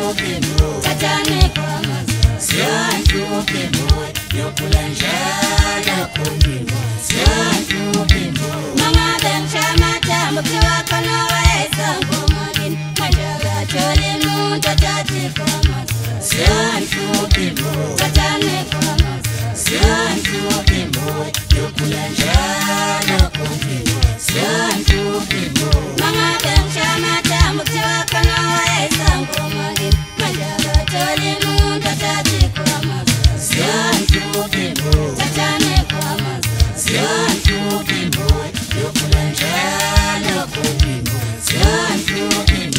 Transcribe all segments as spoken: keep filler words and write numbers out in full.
Siyanhluphi Tatane Kwamaza Siyanhluphi Yokulanjala Kumbimo Siyanhluphi Mangabe mshamata mkiwa kono waesa ngomagin Manjaga choli munta tati Kwamaza Siyanhluphi Tatane Kwamaza Siyanhluphi Yokulanjala Kumbimo Siyanhluphi Mangabe mshamata mkiwa kono waesa ngomagin Manjaga choli munta tati Kwamaza Siyanhluphi Tatane Kwamaza Siyanhluphi Yokulanjala Kumbimo Siyanhluphi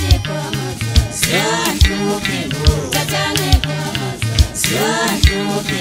Siyanhluphi Tatane Kwamaza Siyanhluphi